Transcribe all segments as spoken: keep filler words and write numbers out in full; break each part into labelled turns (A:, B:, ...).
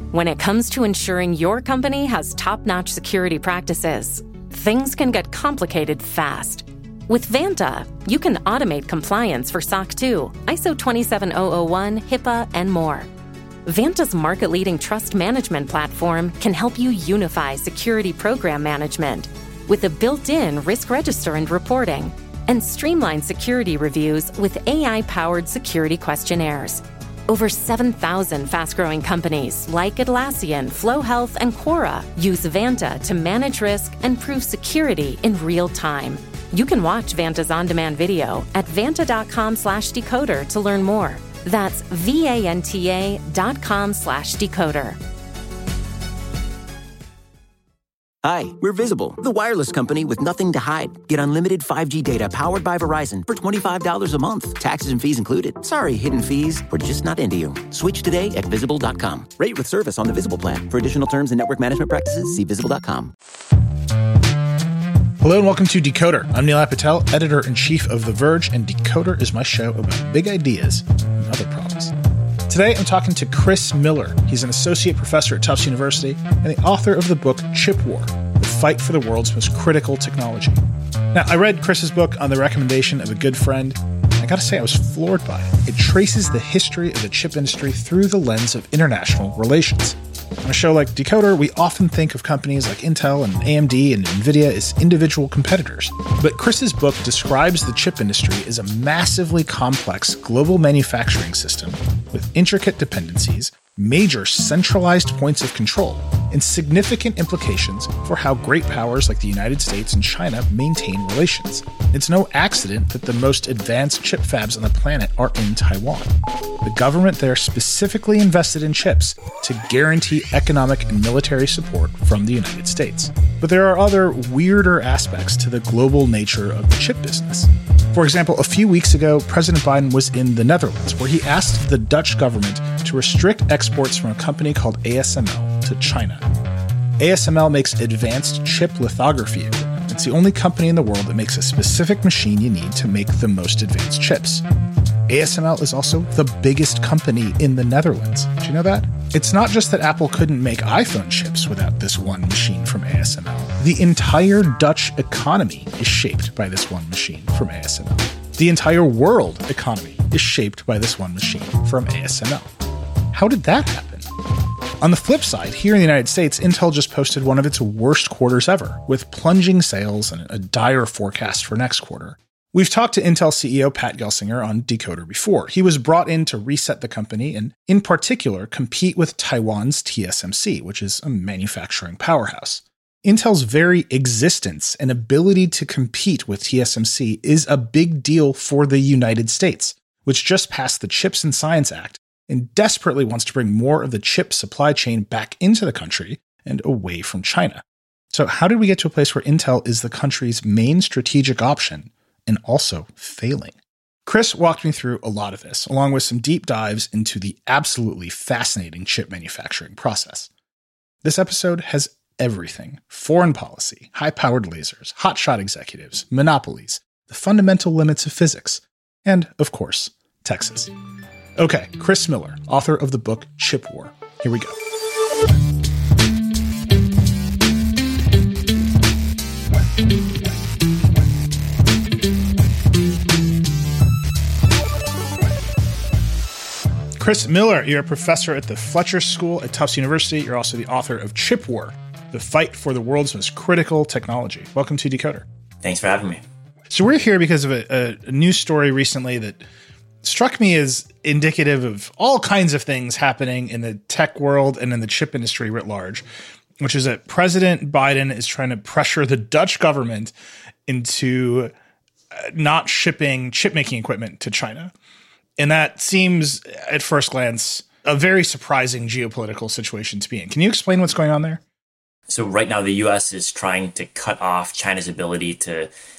A: When it comes to ensuring your company has top-notch security practices, things can get complicated fast. With Vanta, you can automate compliance for S O C two, I S O twenty-seven thousand one, HIPAA, and more. Vanta's market-leading trust management platform can help you unify security program management with a built-in risk register and reporting, and streamline security reviews with A I-powered security questionnaires. Over seven thousand fast-growing companies like Atlassian, Flow Health, and Quora use Vanta to manage risk and prove security in real time. You can watch Vanta's on-demand video at vanta.com slash decoder to learn more. That's V-A-N-T-A dot com slash decoder.
B: Hi, we're Visible, the wireless company with nothing to hide. Get unlimited five G data powered by Verizon for twenty-five dollars a month. Taxes and fees included. Sorry, hidden fees. We're just not into you. Switch today at visible dot com. Rate with service on the Visible plan. For additional terms and network management practices, see visible dot com.
C: Hello and welcome to Decoder. I'm Nilay Patel, editor-in-chief of The Verge, and Decoder is my show about big ideas and other problems. Today, I'm talking to Chris Miller. He's an associate professor at Tufts University and the author of the book Chip War, The Fight for the World's Most Critical Technology. Now, I read Chris's book on the recommendation of a good friend. I gotta say, I was floored by it. It traces the history of the chip industry through the lens of international relations. On a show like Decoder, we often think of companies like Intel and A M D and NVIDIA as individual competitors. But Chris's book describes the chip industry as a massively complex global manufacturing system with intricate dependencies, major centralized points of control, and significant implications for how great powers like the United States and China maintain relations. It's no accident that the most advanced chip fabs on the planet are in Taiwan. The government there specifically invested in chips to guarantee economic and military support from the United States. But there are other weirder aspects to the global nature of the chip business. For example, a few weeks ago, President Biden was in the Netherlands, where he asked the Dutch government to restrict exports from a company called A S M L to China. A S M L makes advanced chip lithography equipment. It's the only company in the world that makes a specific machine you need to make the most advanced chips. A S M L is also the biggest company in the Netherlands. Did you know that? It's not just that Apple couldn't make iPhone chips without this one machine from A S M L. The entire Dutch economy is shaped by this one machine from A S M L. The entire world economy is shaped by this one machine from A S M L. How did that happen? On the flip side, here in the United States, Intel just posted one of its worst quarters ever, with plunging sales and a dire forecast for next quarter. We've talked to Intel C E O Pat Gelsinger on Decoder before. He was brought in to reset the company and, in particular, compete with Taiwan's T S M C, which is a manufacturing powerhouse. Intel's very existence and ability to compete with T S M C is a big deal for the United States, which just passed the CHIPS and Science Act and desperately wants to bring more of the chip supply chain back into the country and away from China. So how did we get to a place where Intel is the country's main strategic option and also failing? Chris walked me through a lot of this, along with some deep dives into the absolutely fascinating chip manufacturing process. This episode has everything: foreign policy, high-powered lasers, hotshot executives, monopolies, the fundamental limits of physics, and, of course, Texas. Okay, Chris Miller, author of the book Chip War. Here we go. Chris Miller, you're a professor at the Fletcher School at Tufts University. You're also the author of Chip War, The Fight for the World's Most Critical Technology. Welcome to Decoder.
D: Thanks for having me.
C: So we're here because of a, a news story recently that struck me as indicative of all kinds of things happening in the tech world and in the chip industry writ large, which is that President Biden is trying to pressure the Dutch government into not shipping chip-making equipment to China. And that seems, at first glance, a very surprising geopolitical situation to be in. Can you explain what's going on there?
D: So right now, the U S is trying to cut off China's ability to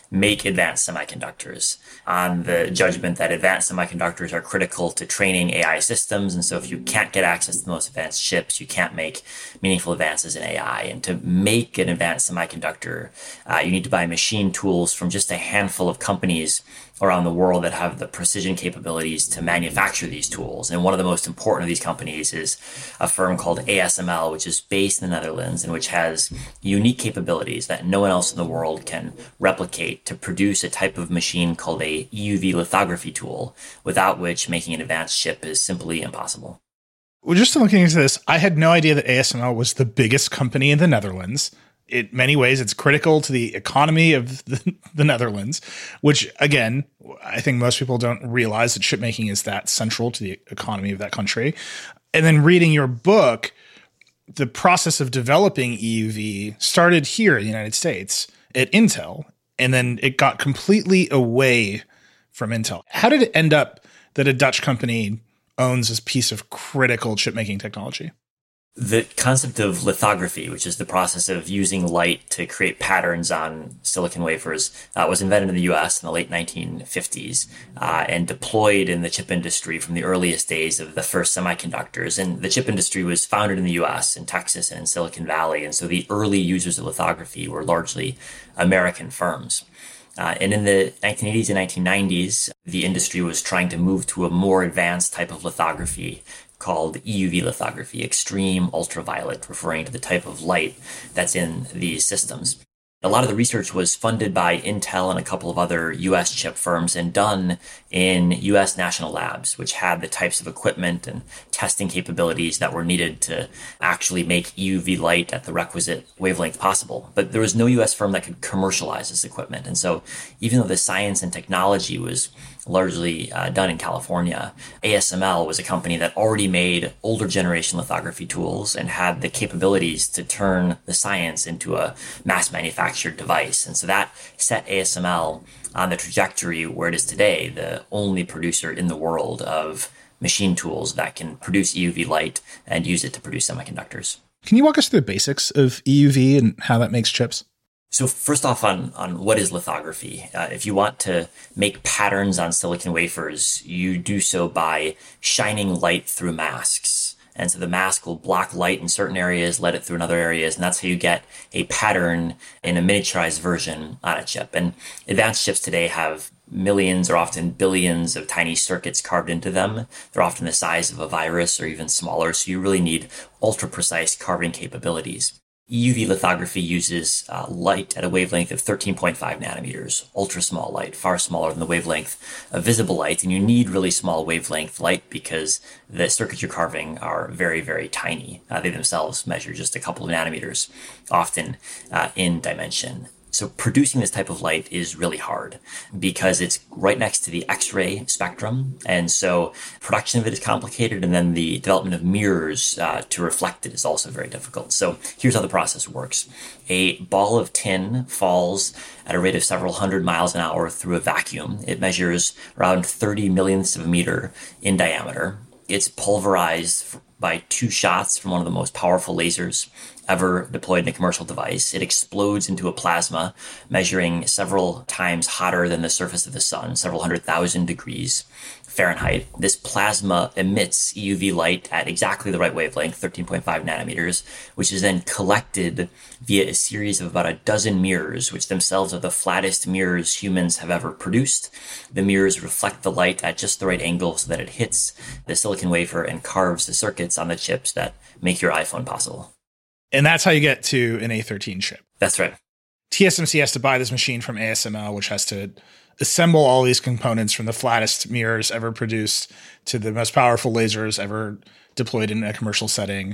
D: make advanced semiconductors on the judgment that advanced semiconductors are critical to training A I systems. And so if you can't get access to the most advanced chips, you can't make meaningful advances in A I. And to make an advanced semiconductor, uh, you need to buy machine tools from just a handful of companies around the world that have the precision capabilities to manufacture these tools. And one of the most important of these companies is a firm called A S M L, which is based in the Netherlands and which has unique capabilities that no one else in the world can replicate to produce a type of machine called a E U V lithography tool, without which making an advanced chip is simply impossible.
C: Well, just looking into this, I had no idea that A S M L was the biggest company in the Netherlands. In many ways, it's critical to the economy of the, the Netherlands, which, again, I think most people don't realize that chip making is that central to the economy of that country. And then reading your book, the process of developing E U V started here in the United States at Intel, and then it got completely away from Intel. How did it end up that a Dutch company owns this piece of critical chip making technology?
D: The concept of lithography, which is the process of using light to create patterns on silicon wafers, uh, was invented in the U S in the late nineteen fifties uh, and deployed in the chip industry from the earliest days of the first semiconductors. And the chip industry was founded in the U S, in Texas, and in Silicon Valley. And so the early users of lithography were largely American firms. Uh, and in the nineteen eighties and nineteen nineties, the industry was trying to move to a more advanced type of lithography called E U V lithography, extreme ultraviolet, referring to the type of light that's in these systems. A lot of the research was funded by Intel and a couple of other U S chip firms and done in U S national labs, which had the types of equipment and testing capabilities that were needed to actually make E U V light at the requisite wavelength possible. But there was no U S firm that could commercialize this equipment. And so even though the science and technology was largely uh, done in California, A S M L was a company that already made older generation lithography tools and had the capabilities to turn the science into a mass manufactured device. And so that set A S M L on the trajectory where it is today, the only producer in the world of machine tools that can produce E U V light and use it to produce semiconductors.
C: Can you walk us through the basics of E U V and how that makes chips?
D: So first off, on, on what is lithography? Uh, if you want to make patterns on silicon wafers, you do so by shining light through masks. And so the mask will block light in certain areas, let it through in other areas, and that's how you get a pattern in a miniaturized version on a chip. And advanced chips today have millions or often billions of tiny circuits carved into them. They're often the size of a virus or even smaller, so you really need ultra-precise carving capabilities. E U V lithography uses uh, light at a wavelength of thirteen point five nanometers, ultra small light, far smaller than the wavelength of visible light. And you need really small wavelength light because the circuits you're carving are very, very tiny. Uh, they themselves measure just a couple of nanometers, often uh, in dimension. So producing this type of light is really hard because it's right next to the X-ray spectrum. And so production of it is complicated. And then the development of mirrors uh, to reflect it is also very difficult. So here's how the process works. A ball of tin falls at a rate of several hundred miles an hour through a vacuum. It measures around thirty millionths of a meter in diameter. It's pulverized by two shots from one of the most powerful lasers ever deployed in a commercial device. It explodes into a plasma measuring several times hotter than the surface of the sun, several hundred thousand degrees Fahrenheit. This plasma emits E U V light at exactly the right wavelength, thirteen point five nanometers, which is then collected via a series of about a dozen mirrors, which themselves are the flattest mirrors humans have ever produced. The mirrors reflect the light at just the right angle so that it hits the silicon wafer and carves the circuits on the chips that make your iPhone possible.
C: And that's how you get to an A thirteen chip.
D: That's right.
C: T S M C has to buy this machine from A S M L, which has to assemble all these components from the flattest mirrors ever produced to the most powerful lasers ever deployed in a commercial setting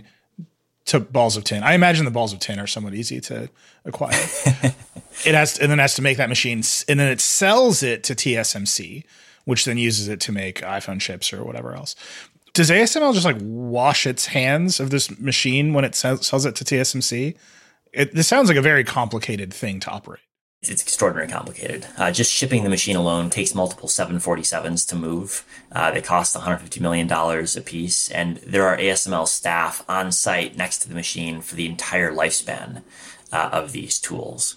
C: to balls of tin. I imagine the balls of tin are somewhat easy to acquire. It has to, and then has to make that machine, and then it sells it to T S M C, which then uses it to make iPhone chips or whatever else. Does A S M L just like wash its hands of this machine when it sells, sells it to T S M C? It, this sounds like a very complicated thing to operate.
D: It's extraordinarily complicated. Uh, just shipping the machine alone takes multiple seven forty-sevens to move. Uh, they cost one hundred fifty million dollars a piece. And there are A S M L staff on site next to the machine for the entire lifespan uh, of these tools.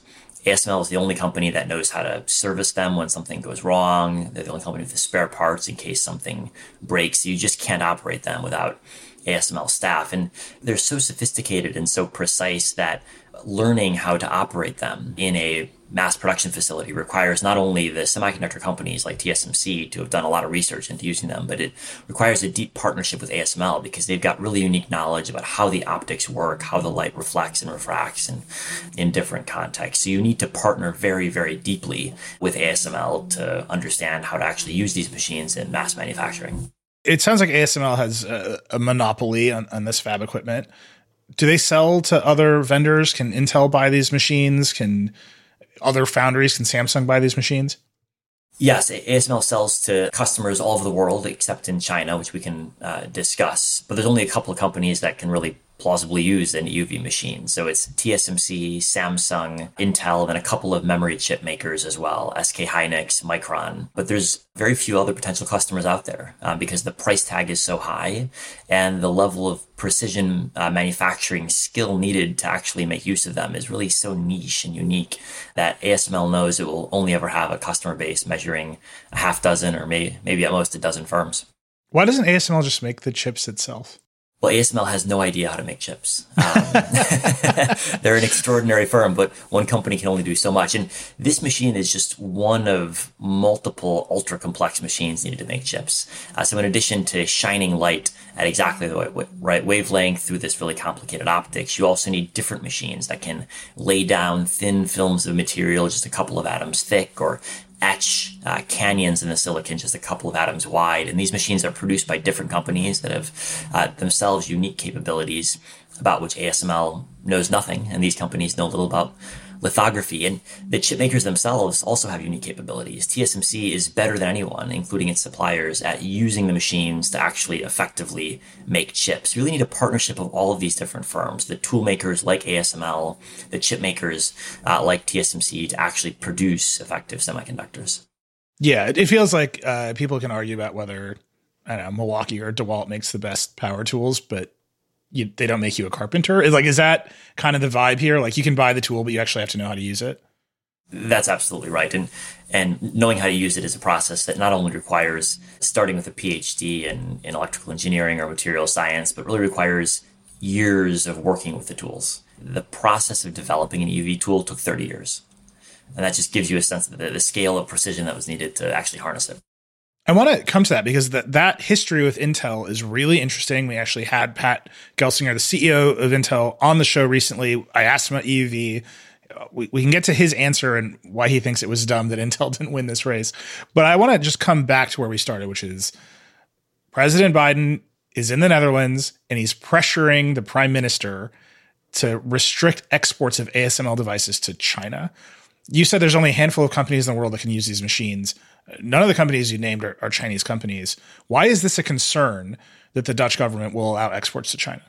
D: A S M L is the only company that knows how to service them when something goes wrong. They're the only company with the spare parts in case something breaks. You just can't operate them without A S M L staff. And they're so sophisticated and so precise that learning how to operate them in a mass production facility requires not only the semiconductor companies like T S M C to have done a lot of research into using them, but it requires a deep partnership with A S M L because they've got really unique knowledge about how the optics work, how the light reflects and refracts and in different contexts. So you need to partner very, very deeply with A S M L to understand how to actually use these machines in mass manufacturing.
C: It sounds like A S M L has a, a monopoly on, on this fab equipment. Do they sell to other vendors? Can Intel buy these machines? Can other foundries, can Samsung buy these machines?
D: Yes, A S M L sells to customers all over the world except in China, which we can uh, discuss. But there's only a couple of companies that can really plausibly use an E U V machine. So it's T S M C, Samsung, Intel, and a couple of memory chip makers as well, S K Hynix, Micron. But there's very few other potential customers out there uh, because the price tag is so high and the level of precision uh, manufacturing skill needed to actually make use of them is really so niche and unique that A S M L knows it will only ever have a customer base measuring a half dozen or may, maybe at most a dozen firms.
C: Why doesn't A S M L just make the chips itself?
D: Well, A S M L has no idea how to make chips. Um, they're an extraordinary firm, but one company can only do so much. And this machine is just one of multiple ultra complex machines needed to make chips. Uh, so in addition to shining light at exactly the right, right wavelength through this really complicated optics, you also need different machines that can lay down thin films of material just a couple of atoms thick or etch uh, canyons in the silicon just a couple of atoms wide. And these machines are produced by different companies that have uh, themselves unique capabilities about which A S M L knows nothing. And these companies know little about lithography. And the chip makers themselves also have unique capabilities. T S M C is better than anyone, including its suppliers, at using the machines to actually effectively make chips. You really need a partnership of all of these different firms, the tool makers like A S M L, the chip makers uh, like T S M C to actually produce effective semiconductors.
C: Yeah, it feels like uh, people can argue about whether, I don't know, Milwaukee or DeWalt makes the best power tools, but You, they don't make you a carpenter. Is like, is that kind of the vibe here? Like you can buy the tool, but you actually have to know how to use it.
D: That's absolutely right. And and knowing how to use it is a process that not only requires starting with a P H D in, in electrical engineering or material science, but really requires years of working with the tools. The process of developing an E U V tool took thirty years. And that just gives you a sense of the, the scale of precision that was needed to actually harness it.
C: I want to come to that because that, that history with Intel is really interesting. We actually had Pat Gelsinger, the C E O of Intel, on the show recently. I asked him about E U V. We, we can get to his answer and why he thinks it was dumb that Intel didn't win this race. But I want to just come back to where we started, which is President Biden is in the Netherlands and he's pressuring the prime minister to restrict exports of A S M L devices to China. You said there's only a handful of companies in the world that can use these machines. None of the companies you named are, are Chinese companies. Why is this a concern that the Dutch government will allow exports to China?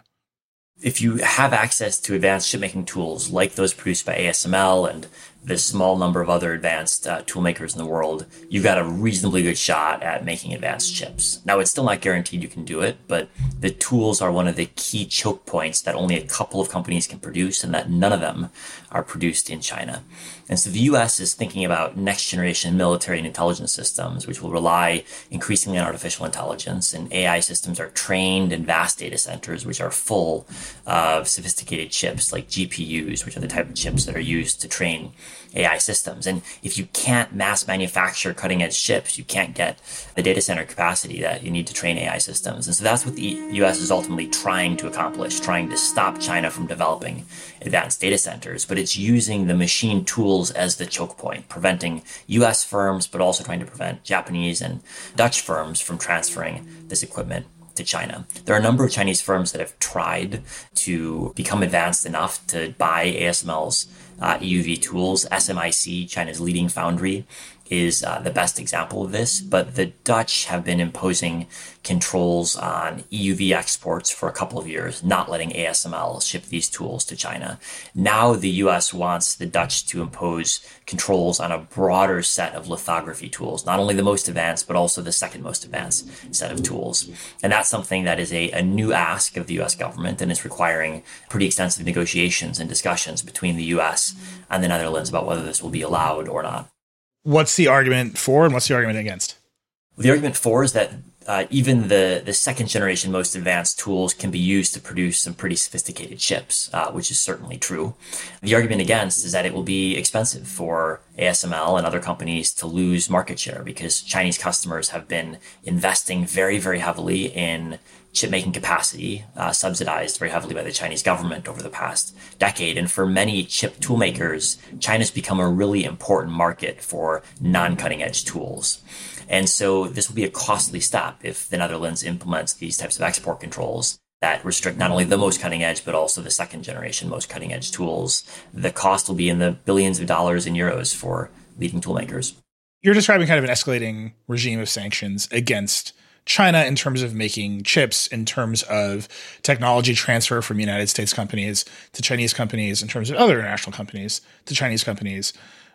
D: If you have access to advanced chip-making tools like those produced by A S M L and the small number of other advanced uh, tool makers in the world, you've got a reasonably good shot at making advanced chips. Now, it's still not guaranteed you can do it, but the tools are one of the key choke points that only a couple of companies can produce and that none of them are produced in China. And so the U S is thinking about next generation military and intelligence systems, which will rely increasingly on artificial intelligence. And A I systems are trained in vast data centers, which are full of sophisticated chips like G P Us, which are the type of chips that are used to train A I systems. And if you can't mass manufacture cutting edge chips, you can't get the data center capacity that you need to train A I systems. And so that's what the U S is ultimately trying to accomplish, trying to stop China from developing advanced data centers. But it's using the machine tools as the choke point, preventing U S firms, but also trying to prevent Japanese and Dutch firms from transferring this equipment to China. There are a number of Chinese firms that have tried to become advanced enough to buy A S M L's uh, E U V tools. S M I C, China's leading foundry, is uh, the best example of this, but the Dutch have been imposing controls on E U V exports for a couple of years, not letting A S M L ship these tools to China. Now the U S wants the Dutch to impose controls on a broader set of lithography tools, not only the most advanced, but also the second most advanced set of tools. And that's something that is a, a new ask of the U S government, and it's requiring pretty extensive negotiations and discussions between the U S and the Netherlands about whether this will be allowed or not.
C: What's the argument for and what's the argument against?
D: The argument for is that uh, even the, the second generation most advanced tools can be used to produce some pretty sophisticated chips, uh, which is certainly true. The argument against is that it will be expensive for A S M L and other companies to lose market share because Chinese customers have been investing very, very heavily in chip making capacity, uh, subsidized very heavily by the Chinese government over the past decade. And for many chip tool makers, China's become a really important market for non-cutting edge tools. And so this will be a costly step if the Netherlands implements these types of export controls that restrict not only the most cutting edge, but also the second generation most cutting edge tools. The cost will be in the billions of dollars and euros for leading tool makers.
C: You're describing kind of an escalating regime of sanctions against China in terms of making chips, in terms of technology transfer from United States companies to Chinese companies, in terms of other international companies to Chinese companies.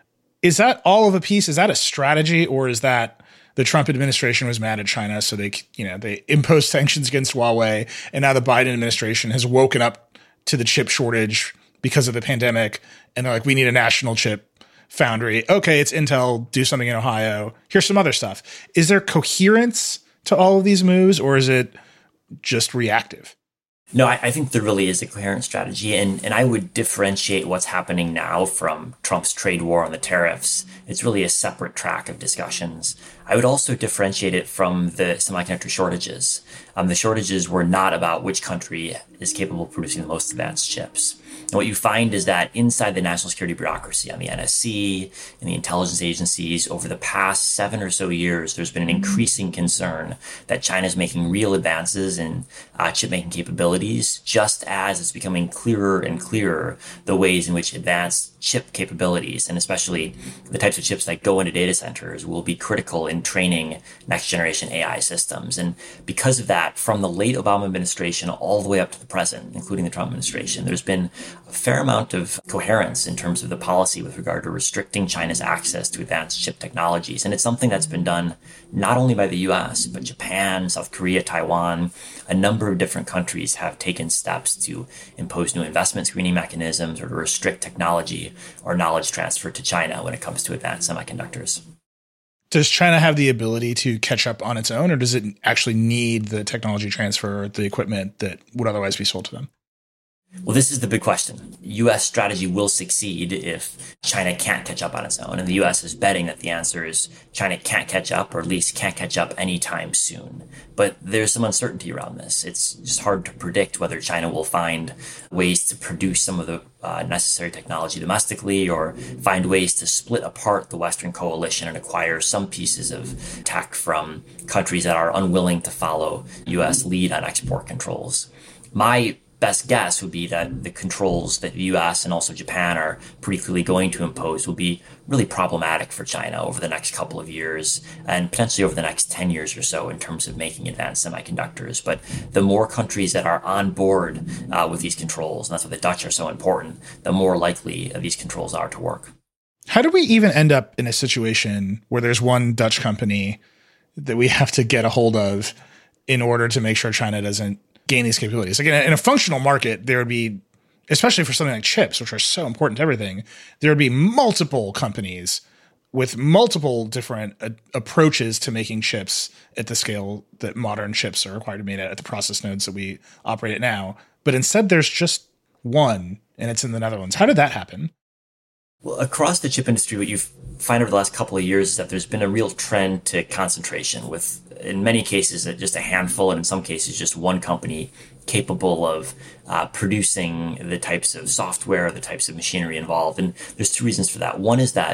C: Is that all of a piece? Is that a strategy, or is that the Trump administration was mad at China, so they, you know, they imposed sanctions against Huawei, and now the Biden administration has woken up to the chip shortage because of the pandemic, and they're like, we need a national chip foundry. Okay, it's Intel, do something in Ohio. Here's some other stuff. Is there coherence to all of these moves, or is it just reactive?
D: No, I, I think there really is a coherent strategy, and, and I would differentiate what's happening now from Trump's trade war on the tariffs. It's really a separate track of discussions. I would also differentiate it from the semiconductor shortages. Um, the shortages were not about which country is capable of producing the most advanced chips. And what you find is that inside the national security bureaucracy, on the N S C and the intelligence agencies, over the past seven or so years, there's been an increasing concern that China is making real advances in uh, chip-making capabilities, just as it's becoming clearer and clearer the ways in which advanced chip capabilities, and especially the types of chips that go into data centers, will be critical in training next-generation A I systems. And because of that, from the late Obama administration all the way up to the present, including the Trump administration, there's been a fair amount of coherence in terms of the policy with regard to restricting China's access to advanced chip technologies. And it's something that's been done not only by the U S, but Japan, South Korea, Taiwan. A number of different countries have taken steps to impose new investment screening mechanisms or to restrict technology or knowledge transfer to China when it comes to advanced semiconductors.
C: Does China have the ability to catch up on its own, or does it actually need the technology transfer, the equipment that would otherwise be sold to them?
D: Well, this is the big question. U S strategy will succeed if China can't catch up on its own. And the U S is betting that the answer is China can't catch up, or at least can't catch up anytime soon. But there's some uncertainty around this. It's just hard to predict whether China will find ways to produce some of the uh, necessary technology domestically, or find ways to split apart the Western coalition and acquire some pieces of tech from countries that are unwilling to follow U S lead on export controls. My best guess would be that the controls that the U S and also Japan are pretty clearly going to impose will be really problematic for China over the next couple of years, and potentially over the next ten years or so in terms of making advanced semiconductors. But the more countries that are on board uh, with these controls, and that's why the Dutch are so important, the more likely these controls are to work.
C: How do we even end up in a situation where there's one Dutch company that we have to get a hold of in order to make sure China doesn't gain these capabilities? Like in a, in a functional market, there would be, especially for something like chips, which are so important to everything, there would be multiple companies with multiple different uh, approaches to making chips at the scale that modern chips are required to be made at, at the process nodes that we operate at now. But instead, there's just one, and it's in the Netherlands. How did that happen?
D: Well, across the chip industry, what you find over the last couple of years is that there's been a real trend to concentration, with, in many cases, just a handful, and in some cases, just one company capable of uh, producing the types of software, the types of machinery involved. And there's two reasons for that. One is that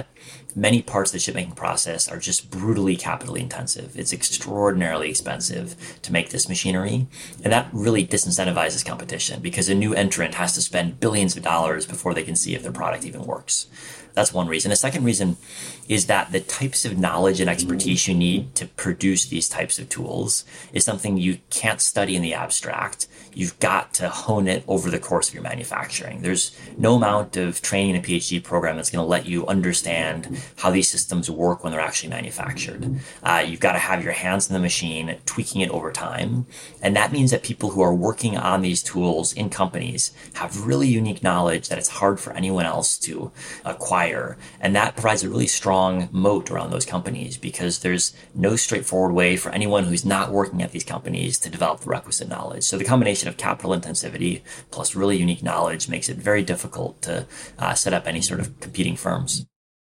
D: many parts of the chip-making process are just brutally capitally intensive. It's extraordinarily expensive to make this machinery, and that really disincentivizes competition because a new entrant has to spend billions of dollars before they can see if their product even works. That's one reason. The second reason is that the types of knowledge and expertise you need to produce these types of tools is something you can't study in the abstract. You've got to hone it over the course of your manufacturing. There's no amount of training in a PhD program that's going to let you understand how these systems work when they're actually manufactured. Uh, you've got to have your hands in the machine, tweaking it over time. And that means that people who are working on these tools in companies have really unique knowledge that it's hard for anyone else to acquire. And that provides a really strong moat around those companies because there's no straightforward way for anyone who's not working at these companies to develop the requisite knowledge. So the combination of capital intensivity plus really unique knowledge makes it very difficult to uh, set up any sort of competing firms.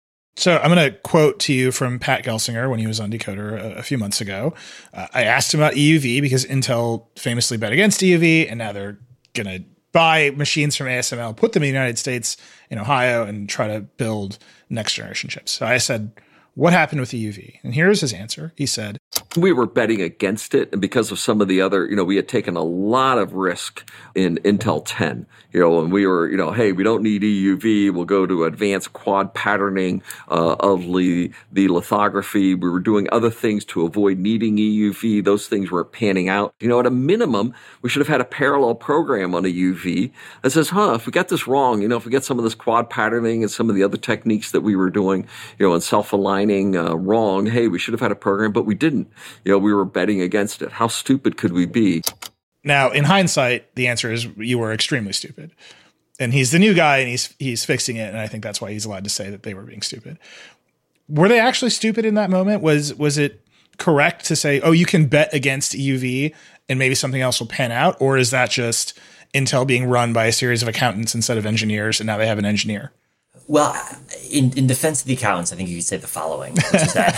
C: So I'm going to quote to you from Pat Gelsinger when he was on Decoder a, a few months ago. Uh, I asked him about E U V because Intel famously bet against E U V, and now they're going to buy machines from A S M L, put them in the United States, in Ohio, and try to build next generation chips. So I said, what happened with E U V? And here's his answer. He said,
E: we were betting against it, and because of some of the other, you know, we had taken a lot of risk in Intel ten, you know, and we were, you know, hey, we don't need E U V. We'll go to advanced quad patterning uh, of the, the lithography. We were doing other things to avoid needing E U V. Those things were panning out. You know, at a minimum, we should have had a parallel program on E U V that says, huh, if we got this wrong, you know, if we get some of this quad patterning and some of the other techniques that we were doing, you know, and self-aligning uh, wrong, hey, we should have had a program, but we didn't. You know, we were betting against it. How stupid could we be?
C: Now, in hindsight, the answer is you were extremely stupid. And he's the new guy, and he's he's fixing it, and I think that's why he's allowed to say that they were being stupid. Were they actually stupid in that moment? Was was it correct to say, oh, you can bet against E U V and maybe something else will pan out? Or is that just Intel being run by a series of accountants instead of engineers, and now they have an engineer?
D: Well, in, in defense of the accountants, I think you could say the following, which is that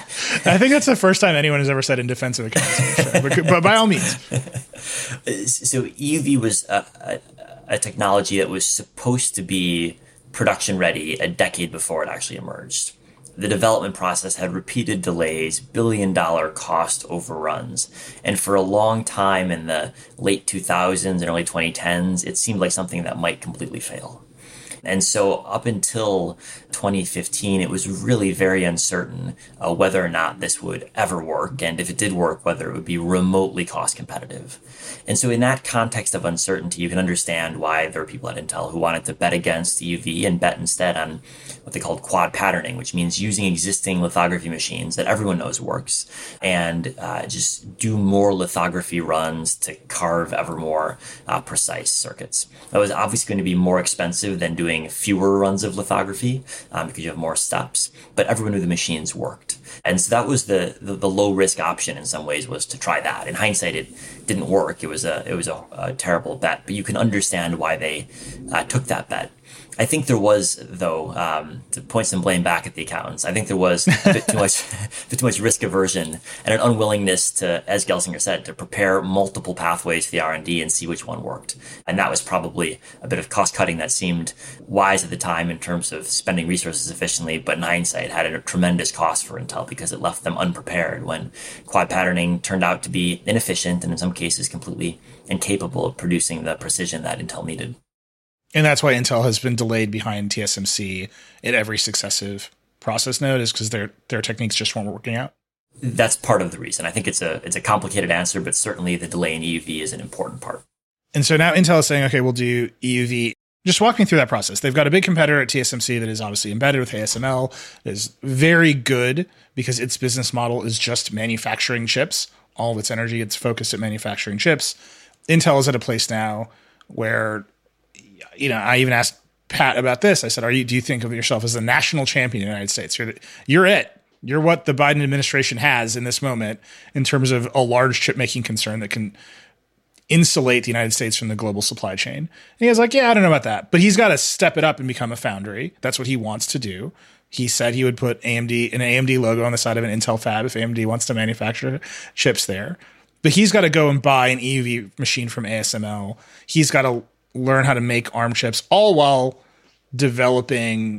C: I think that's the first time anyone has ever said in defense of accountants. Sure. But, but by all means.
D: So E U V was a, a, a technology that was supposed to be production ready a decade before it actually emerged. The development process had repeated delays, billion dollar cost overruns. And for a long time in the late two thousands and early twenty tens, it seemed like something that might completely fail. And so up until twenty fifteen, it was really very uncertain uh, whether or not this would ever work. And if it did work, whether it would be remotely cost competitive. And so in that context of uncertainty, you can understand why there were people at Intel who wanted to bet against E U V and bet instead on what they called quad patterning, which means using existing lithography machines that everyone knows works and uh, just do more lithography runs to carve ever more uh, precise circuits. That was obviously going to be more expensive than doing fewer runs of lithography um, because you have more steps, but everyone knew the machines worked. And so that was the, the, the low risk option in some ways, was to try that. In hindsight, it didn't work. It was a, it was a, a terrible bet, but you can understand why they uh, took that bet. I think there was, though, um, to point some blame back at the accountants, I think there was a bit too much, a bit too much risk aversion and an unwillingness to, as Gelsinger said, to prepare multiple pathways for the R and D and see which one worked. And that was probably a bit of cost cutting that seemed wise at the time in terms of spending resources efficiently, but in hindsight had a tremendous cost for Intel because it left them unprepared when quad patterning turned out to be inefficient and in some cases completely incapable of producing the precision that Intel needed.
C: And that's why Intel has been delayed behind T S M C at every successive process node, is because their their techniques just weren't working out.
D: That's part of the reason. I think it's a it's a complicated answer, but certainly the delay in E U V is an important part.
C: And so now Intel is saying, okay, we'll do E U V. Just walk me through that process. They've got a big competitor at T S M C that is obviously embedded with A S M L, that is very good because its business model is just manufacturing chips. All of its energy, it's focused at manufacturing chips. Intel is at a place now where, you know, I even asked Pat about this. I said, "Are you? Do you think of yourself as a national champion in the United States? You're, the, you're it. You're what the Biden administration has in this moment in terms of a large chip making concern that can insulate the United States from the global supply chain." And he was like, "Yeah, I don't know about that, but he's got to step it up and become a foundry. That's what he wants to do." He said he would put A M D an A M D logo on the side of an Intel fab if A M D wants to manufacture chips there. But he's got to go and buy an E U V machine from A S M L. He's got to learn how to make ARM chips, all while developing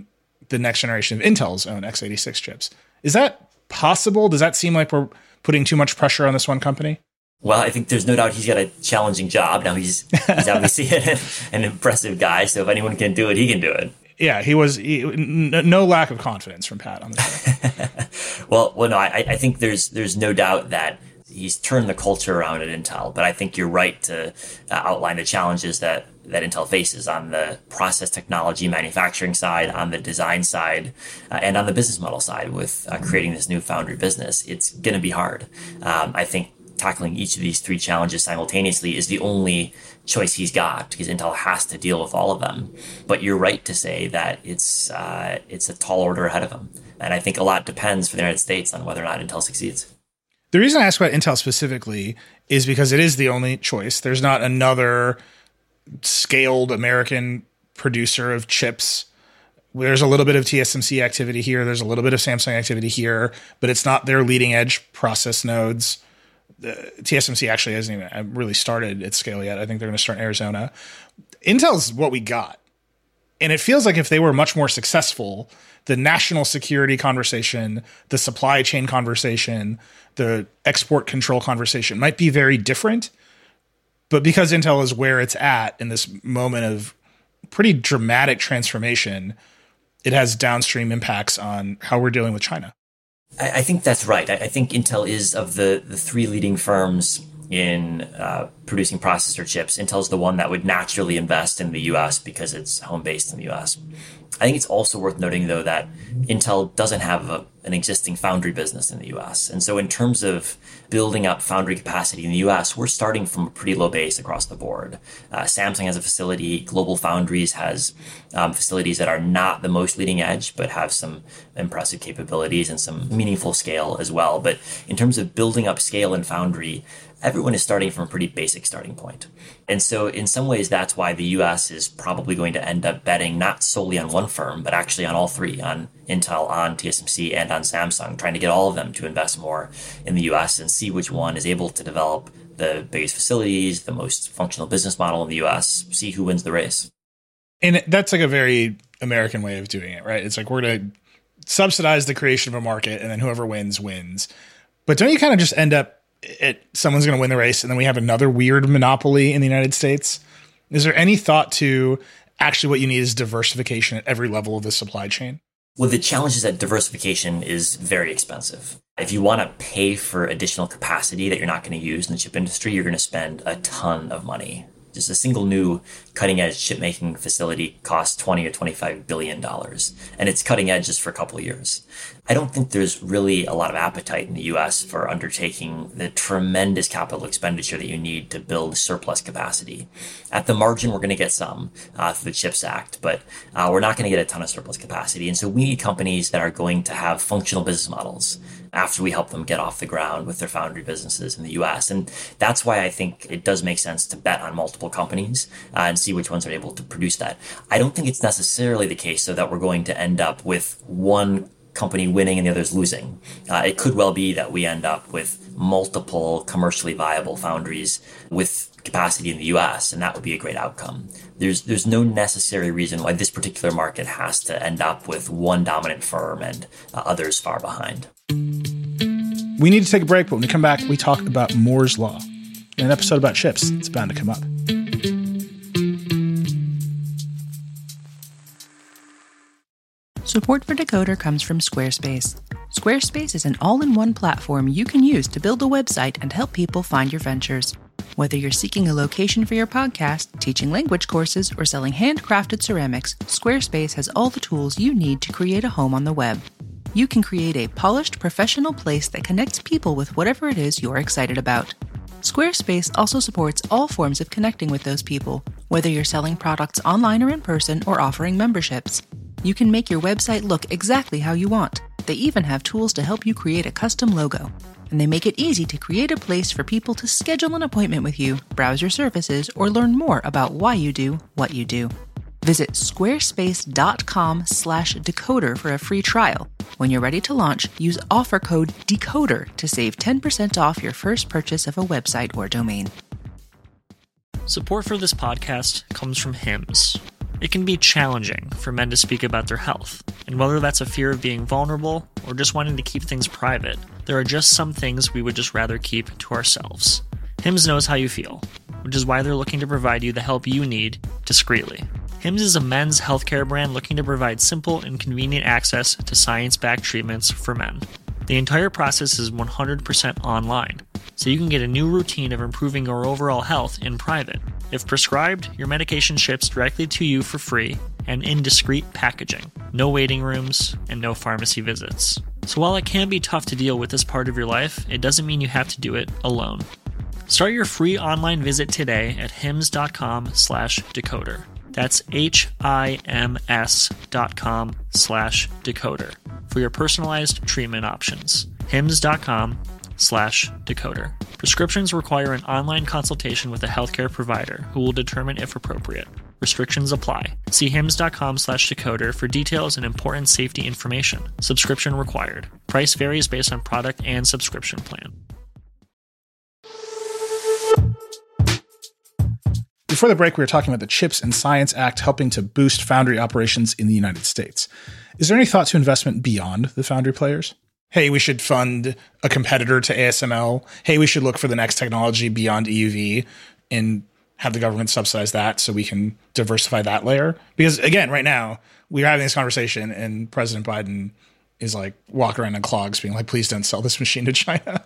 C: the next generation of Intel's own x eighty-six chips. Is that possible? Does that seem like we're putting too much pressure on this one company?
D: Well, I think there's no doubt he's got a challenging job. Now, he's he's obviously an, an impressive guy, so if anyone can do it, he can do it.
C: Yeah, he was he, n- no lack of confidence from Pat on this.
D: well, well, no, I, I think there's there's no doubt that he's turned the culture around at Intel, but I think you're right to uh, outline the challenges that, that Intel faces on the process technology manufacturing side, on the design side, uh, and on the business model side with uh, creating this new foundry business. It's going to be hard. Um, I think tackling each of these three challenges simultaneously is the only choice he's got, because Intel has to deal with all of them. But you're right to say that it's uh, it's a tall order ahead of him. And I think a lot depends for the United States on whether or not Intel succeeds.
C: The reason I ask about Intel specifically is because it is the only choice. There's not another scaled American producer of chips. There's a little bit of T S M C activity here. There's a little bit of Samsung activity here, but it's not their leading edge process nodes. The T S M C actually hasn't even really started its scale yet. I think they're going to start in Arizona. Intel's what we got. And it feels like if they were much more successful, the national security conversation, the supply chain conversation, the export control conversation might be very different. But because Intel is where it's at in this moment of pretty dramatic transformation, it has downstream impacts on how we're dealing with China.
D: I think that's right. I think Intel is, of the, the three leading firms in uh, producing processor chips, Intel's the one that would naturally invest in the U S because it's home-based in the U S. I think it's also worth noting, though, that Intel doesn't have a, an existing foundry business in the U S. And so in terms of building up foundry capacity in the U S, we're starting from a pretty low base across the board. Uh, Samsung has a facility. Global Foundries has um, facilities that are not the most leading edge, but have some impressive capabilities and some meaningful scale as well. But in terms of building up scale in foundry, everyone is starting from a pretty basic starting point. And so in some ways, that's why the U S is probably going to end up betting not solely on one firm, but actually on all three, on Intel, on T S M C, and on Samsung, trying to get all of them to invest more in the U S and see which one is able to develop the biggest facilities, the most functional business model in the U S, see who wins the race.
C: And that's like a very American way of doing it, right? It's like we're going to subsidize the creation of a market, and then whoever wins, wins. But don't you kind of just end up It, someone's going to win the race, and then we have another weird monopoly in the United States? Is there any thought to actually what you need is diversification at every level of the supply chain?
D: Well, the challenge is that diversification is very expensive. If you want to pay for additional capacity that you're not going to use in the chip industry, you're going to spend a ton of money. Just a single new cutting edge chip making facility costs twenty or twenty-five billion dollars, and it's cutting edge just for a couple of years. I don't think there's really a lot of appetite in the U S for undertaking the tremendous capital expenditure that you need to build surplus capacity. At the margin, we're going to get some uh, through the CHIPS Act, but uh, we're not going to get a ton of surplus capacity. And so we need companies that are going to have functional business models after we help them get off the ground with their foundry businesses in the U S. And that's why I think it does make sense to bet on multiple companies uh, and see which ones are able to produce that. I don't think it's necessarily the case, though, that we're going to end up with one company winning and the others losing. Uh, it could well be that we end up with multiple commercially viable foundries with capacity in the U S, and that would be a great outcome. There's there's no necessary reason why this particular market has to end up with one dominant firm and uh, others far behind.
C: We need to take a break, but when we come back, we talk about Moore's Law. In an episode about chips, it's bound to come up.
F: Support for Decoder comes from Squarespace. Squarespace is an all-in-one platform you can use to build a website and help people find your ventures. Whether you're seeking a location for your podcast, teaching language courses, or selling handcrafted ceramics, Squarespace has all the tools you need to create a home on the web. You can create a polished, professional place that connects people with whatever it is you're excited about. Squarespace also supports all forms of connecting with those people, whether you're selling products online or in person or offering memberships. You can make your website look exactly how you want. They even have tools to help you create a custom logo. And they make it easy to create a place for people to schedule an appointment with you, browse your services, or learn more about why you do what you do. Visit squarespace.com slash decoder for a free trial. When you're ready to launch, use offer code DECODER to save ten percent off your first purchase of a website or domain.
G: Support for this podcast comes from Hims. It can be challenging for men to speak about their health, and whether that's a fear of being vulnerable or just wanting to keep things private, there are just some things we would just rather keep to ourselves. Hims knows how you feel, which is why they're looking to provide you the help you need discreetly. Hims is a men's healthcare brand looking to provide simple and convenient access to science-backed treatments for men. The entire process is one hundred percent online, so you can get a new routine of improving your overall health in private. If prescribed, your medication ships directly to you for free and in discreet packaging. No waiting rooms and no pharmacy visits. So while it can be tough to deal with this part of your life, it doesn't mean you have to do it alone. Start your free online visit today at hims.com slash decoder. That's H-I-M-S dot com slash decoder for your personalized treatment options. Hims.com slash decoder. Prescriptions require an online consultation with a healthcare provider who will determine if appropriate. Restrictions apply. See hims.com slash decoder for details and important safety information. Subscription required. Price varies based on product and subscription plan.
C: Before the break, we were talking about the CHIPS and Science Act helping to boost foundry operations in the United States. Is there any thought to investment beyond the foundry players? Hey, we should fund a competitor to A S M L. Hey, we should look for the next technology beyond E U V and have the government subsidize that so we can diversify that layer. Because again, right now, we're having this conversation and President Biden is like walking around in clogs being like, please don't sell this machine to China.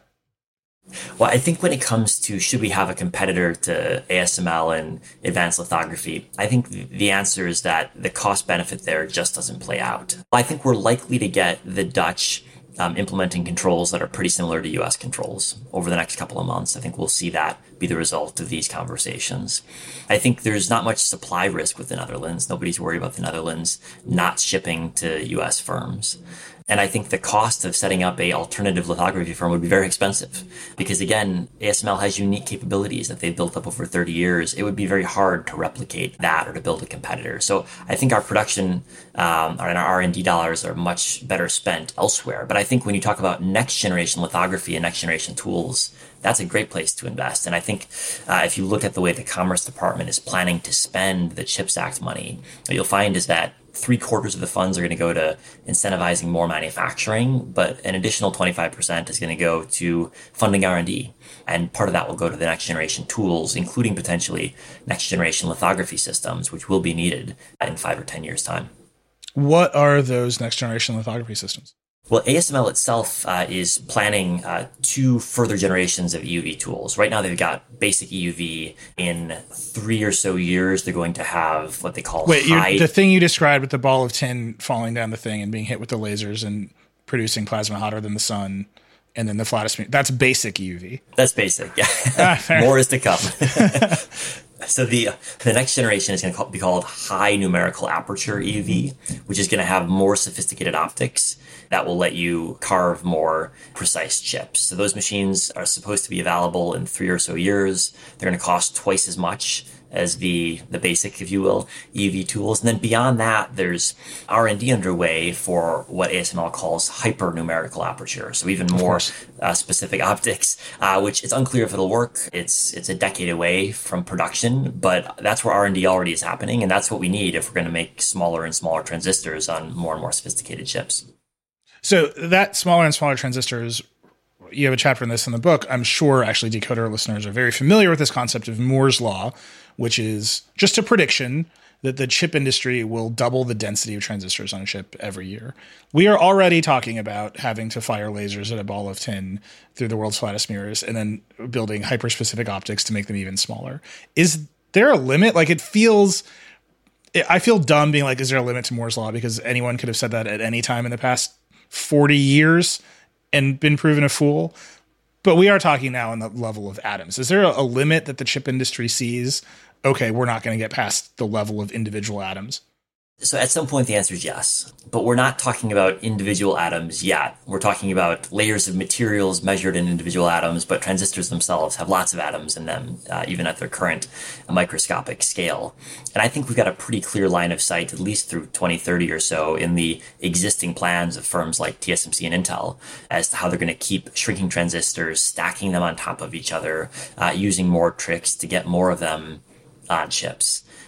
D: Well, I think when it comes to should we have a competitor to A S M L and advanced lithography, I think the answer is that the cost benefit there just doesn't play out. I think we're likely to get the Dutch um, implementing controls that are pretty similar to U S controls over the next couple of months. I think we'll see that be the result of these conversations. I think there's not much supply risk with the Netherlands. Nobody's worried about the Netherlands not shipping to U S firms. And I think the cost of setting up a alternative lithography firm would be very expensive because, again, A S M L has unique capabilities that they've built up over thirty years. It would be very hard to replicate that or to build a competitor. So I think our production um, and our R and D dollars are much better spent elsewhere. But I think when you talk about next generation lithography and next generation tools, that's a great place to invest. And I think uh, if you look at the way the Commerce Department is planning to spend the CHIPS Act money, what you'll find is that three quarters of the funds are going to go to incentivizing more manufacturing, but an additional twenty-five percent is going to go to funding R and D. And part of that will go to the next generation tools, including potentially next generation lithography systems, which will be needed in five or ten years' time.
C: What are those next generation lithography systems?
D: Well, A S M L itself uh, is planning uh, two further generations of E U V tools. Right now, they've got basic E U V. In three or so years, they're going to have what they call
C: Wait,
D: high...
C: the thing you described with the ball of tin falling down the thing and being hit with the lasers and producing plasma hotter than the sun, and then the flattest... That's basic E U V.
D: That's basic, yeah.
C: Ah,
D: More is to come. So the the next generation is going to be called high numerical aperture E U V, which is going to have more sophisticated optics that will let you carve more precise chips. So those machines are supposed to be available in three or so years. They're going to cost twice as much as the the basic, if you will, E U V tools. And then beyond that, there's R and D underway for what A S M L calls hyper-numerical aperture. So even more uh, specific optics, uh, which it's unclear if it'll work. It's it's a decade away from production, but that's where R and D already is happening. And that's what we need if we're going to make smaller and smaller transistors on more and more sophisticated chips.
C: So that smaller and smaller transistors, you have a chapter in this in the book. I'm sure actually Decoder listeners are very familiar with this concept of Moore's Law, which is just a prediction that the chip industry will double the density of transistors on a chip every year. We are already talking about having to fire lasers at a ball of tin through the world's flattest mirrors and then building hyper-specific optics to make them even smaller. Is there a limit? Like, it feels... I feel dumb being like, is there a limit to Moore's Law? Because anyone could have said that at any time in the past forty years and been proven a fool. But we are talking now on the level of atoms. Is there a, a limit that the chip industry sees? Okay, we're not going to get past the level of individual atoms.
D: So at some point, the answer is yes. But we're not talking about individual atoms yet. We're talking about layers of materials measured in individual atoms, but transistors themselves have lots of atoms in them, uh, even at their current microscopic scale. And I think we've got a pretty clear line of sight, at least through twenty thirty or so, in the existing plans of firms like T S M C and Intel, as to how they're going to keep shrinking transistors, stacking them on top of each other, uh, using more tricks to get more of them on chips.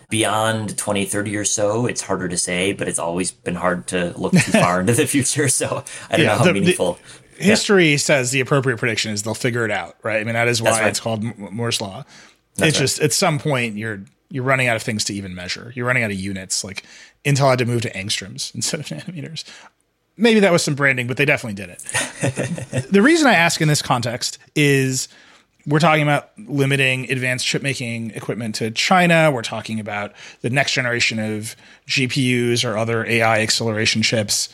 D: Beyond twenty thirty or so, it's harder to say, but it's always been hard to look too far into the future. So I don't yeah, know how the, meaningful.
C: The, history yeah. says the appropriate prediction is they'll figure it out, right? I mean, that is why right. it's called Moore's Law. That's it's right. just at some point you're you're running out of things to even measure. You're running out of units. Like Intel had to move to angstroms instead of nanometers. Maybe that was some branding, but they definitely did it. The reason I ask in this context is we're talking about limiting advanced chip making equipment to China. We're talking about the next generation of G P Us or other A I acceleration chips.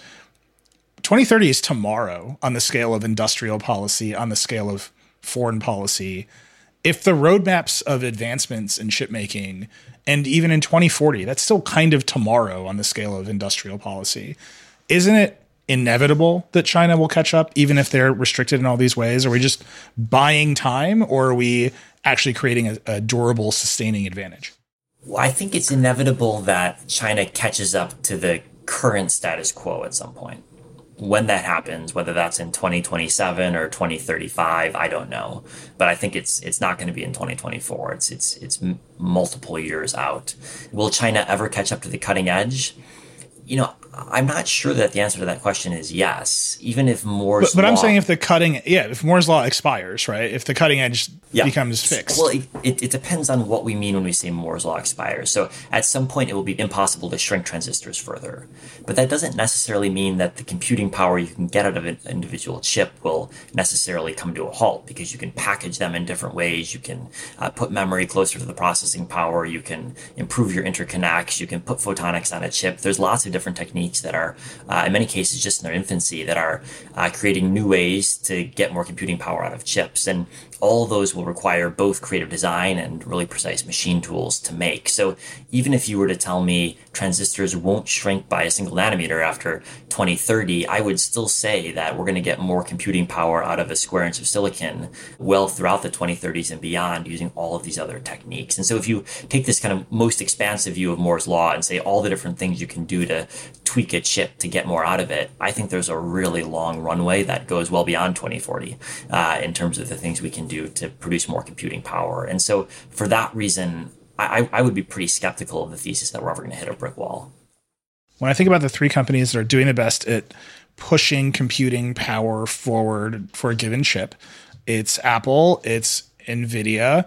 C: twenty thirty is tomorrow on the scale of industrial policy, on the scale of foreign policy. If the roadmaps of advancements in chip making, and even in twenty forty, that's still kind of tomorrow on the scale of industrial policy. Isn't it inevitable that China will catch up, even if they're restricted in all these ways? Are we just buying time, or are we actually creating a, a durable, sustaining advantage?
D: Well, I think it's inevitable that China catches up to the current status quo at some point. When that happens, whether that's in twenty twenty-seven or twenty thirty-five, I don't know. But I think it's it's not going to be in twenty twenty-four. It's it's it's m- multiple years out. Will China ever catch up to the cutting edge? You know, I'm not sure that the answer to that question is yes, even if Moore's
C: but, but
D: law...
C: But I'm saying if the cutting... Yeah, if Moore's law expires, right? If the cutting edge yeah. becomes fixed.
D: Well, it, it, it depends on what we mean when we say Moore's law expires. So at some point, it will be impossible to shrink transistors further. But that doesn't necessarily mean that the computing power you can get out of an individual chip will necessarily come to a halt, because you can package them in different ways. You can uh, put memory closer to the processing power. You can improve your interconnects. You can put photonics on a chip. There's lots of different techniques that are, uh, in many cases, just in their infancy, that are uh, creating new ways to get more computing power out of chips. And all of those will require both creative design and really precise machine tools to make. So even if you were to tell me transistors won't shrink by a single nanometer after twenty thirty, I would still say that we're going to get more computing power out of a square inch of silicon well throughout the twenty thirties and beyond using all of these other techniques. And so if you take this kind of most expansive view of Moore's law and say all the different things you can do to tweak a chip to get more out of it, I think there's a really long runway that goes well beyond twenty forty uh, in terms of the things we can do to produce more computing power. And so for that reason, I, I would be pretty skeptical of the thesis that we're ever going to hit a brick wall.
C: When I think about the three companies that are doing the best at pushing computing power forward for a given chip, it's Apple, it's NVIDIA,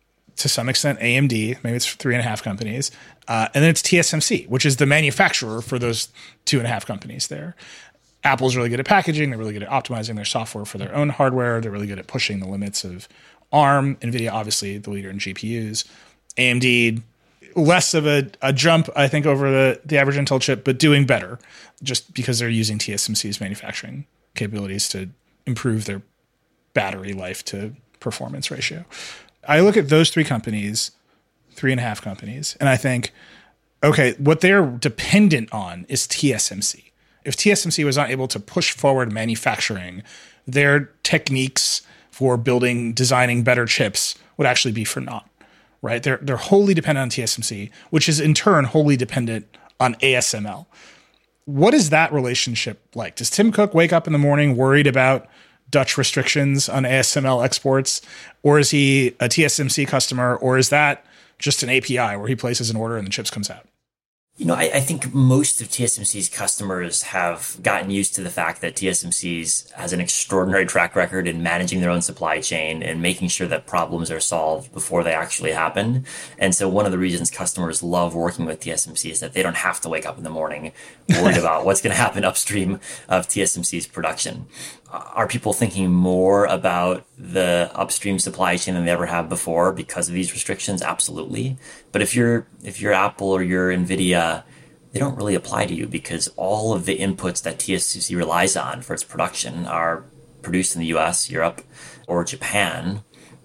C: to some extent A M D, maybe it's three and a half companies, uh, and then it's T S M C, which is the manufacturer for those two and a half companies there. Apple's really good at packaging. They're really good at optimizing their software for their own hardware. They're really good at pushing the limits of ARM. NVIDIA, obviously, the leader in G P Us. A M D, less of a, a jump, I think, over the, the average Intel chip, but doing better just because they're using T S M C's manufacturing capabilities to improve their battery life to performance ratio. I look at those three companies, three and a half companies, and I think, okay, what they're dependent on is T S M C. If T S M C was not able to push forward manufacturing, their techniques for building, designing better chips would actually be for naught, right? They're they're wholly dependent on T S M C, which is in turn wholly dependent on A S M L. What is that relationship like? Does Tim Cook wake up in the morning worried about Dutch restrictions on A S M L exports, or is he a T S M C customer, or is that just an A P I where he places an order and the chips comes out?
D: You know, I, I think most of T S M C's customers have gotten used to the fact that T S M C's has an extraordinary track record in managing their own supply chain and making sure that problems are solved before they actually happen. And so one of the reasons customers love working with T S M C is that they don't have to wake up in the morning worried about what's going to happen upstream of T S M C's production. Are people thinking more about the upstream supply chain than they ever have before because of these restrictions? Absolutely. But if you're if you're Apple or you're NVIDIA, they don't really apply to you because all of the inputs that T S M C relies on for its production are produced in the U S, Europe, or Japan.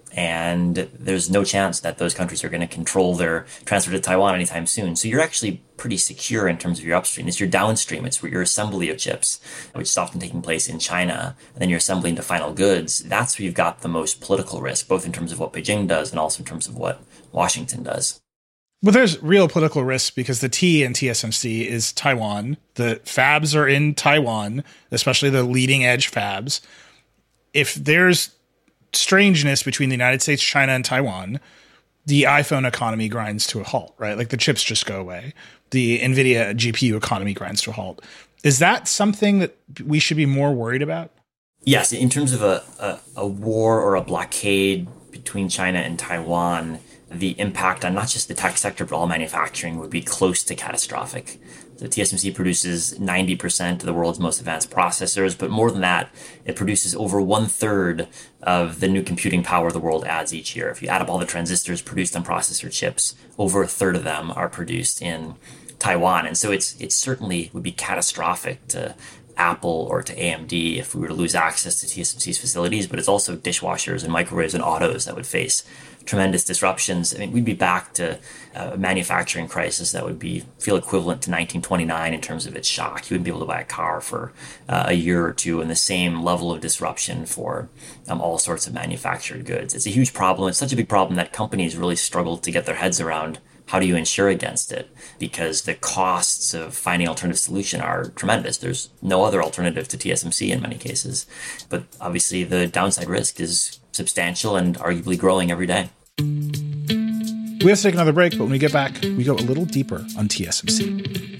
D: And there's no chance that those countries are going to control their transfer to Taiwan anytime soon. So you're actually pretty secure in terms of your upstream. It's your downstream. It's your assembly of chips, which is often taking place in China. And then you're assembling to final goods. That's where you've got the most political risk, both in terms of what Beijing does and also in terms of what Washington does.
C: Well, there's real political risk because the T in T S M C is Taiwan. The fabs are in Taiwan, especially the leading edge fabs. If there's strangeness between the United States, China, and Taiwan, the iPhone economy grinds to a halt, right? Like the chips just go away. The NVIDIA G P U economy grinds to a halt. Is that something that we should be more worried about?
D: Yes, in terms of a, a, a war or a blockade between China and Taiwan, the impact on not just the tech sector, but all manufacturing would be close to catastrophic. So T S M C produces ninety percent of the world's most advanced processors, but more than that, it produces over one third of the new computing power the world adds each year. If you add up all the transistors produced on processor chips, over a third of them are produced in Taiwan. And so it's it certainly would be catastrophic to Apple or to A M D if we were to lose access to T S M C's facilities, but it's also dishwashers and microwaves and autos that would face tremendous disruptions. I mean, we'd be back to a manufacturing crisis that would be feel equivalent to nineteen twenty-nine in terms of its shock. You wouldn't be able to buy a car for uh, a year or two, and the same level of disruption for um, all sorts of manufactured goods. It's a huge problem. It's such a big problem that companies really struggle to get their heads around how do you insure against it, because the costs of finding alternative solution are tremendous. There's no other alternative to T S M C in many cases. But obviously the downside risk is substantial and arguably growing every day.
C: We have to take another break, but when we get back, we go a little deeper on T S M C.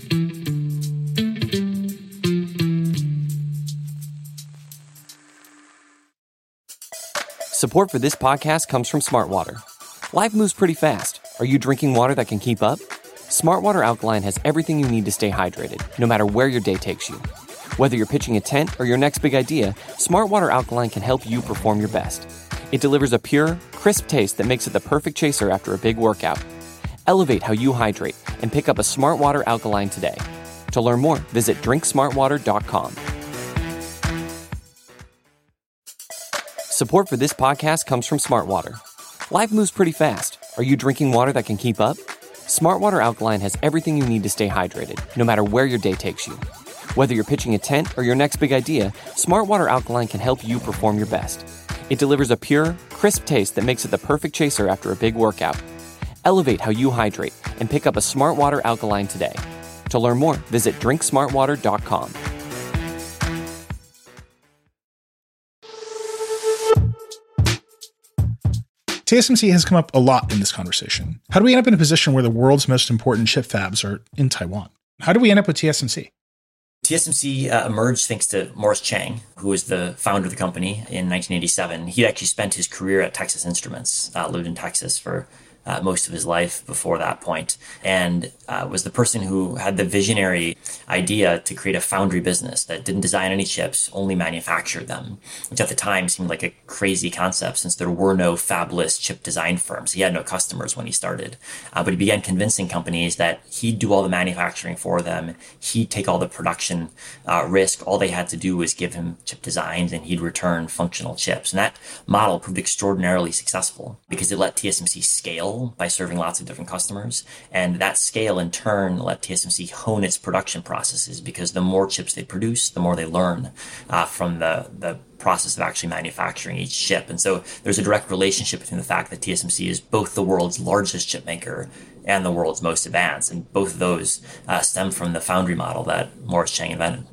H: Support for this podcast comes from Smartwater. Life moves pretty fast. Are you drinking water that can keep up? Smartwater Alkaline has everything you need to stay hydrated, no matter where your day takes you. Whether you're pitching a tent or your next big idea, Smartwater Alkaline can help you perform your best. It delivers a pure, crisp taste that makes it the perfect chaser after a big workout. Elevate how you hydrate and pick up a Smartwater Alkaline today. To learn more, visit drink smartwater dot com. Support for this podcast comes from Smartwater. Life moves pretty fast. Are you drinking water that can keep up? Smartwater Alkaline has everything you need to stay hydrated, no matter where your day takes you. Whether you're pitching a tent or your next big idea, Smartwater Alkaline can help you perform your best. It delivers a pure, crisp taste that makes it the perfect chaser after a big workout. Elevate how you hydrate and pick up a Smartwater Alkaline today. To learn more, visit drink smartwater dot com.
C: T S M C has come up a lot in this conversation. How do we end up in a position where the world's most important chip fabs are in Taiwan? How do we end up with T S M C?
D: T S M C uh, emerged thanks to Morris Chang, who was the founder of the company in nineteen eighty-seven. He actually spent his career at Texas Instruments, uh, lived in Texas for uh, most of his life before that point, and uh, was the person who had the visionary idea to create a foundry business that didn't design any chips, only manufactured them, which at the time seemed like a crazy concept since there were no fabless chip design firms. He had no customers when he started, uh, but he began convincing companies that he'd do all the manufacturing for them, he'd take all the production uh, risk, all they had to do was give him chip designs and he'd return functional chips. And that model proved extraordinarily successful because it let T S M C scale by serving lots of different customers. And that scale in turn let T S M C hone its production processes, because the more chips they produce, the more they learn uh, from the, the process of actually manufacturing each chip. And so there's a direct relationship between the fact that T S M C is both the world's largest chip maker and the world's most advanced. And both of those uh, stem from the foundry model that Morris Chang invented.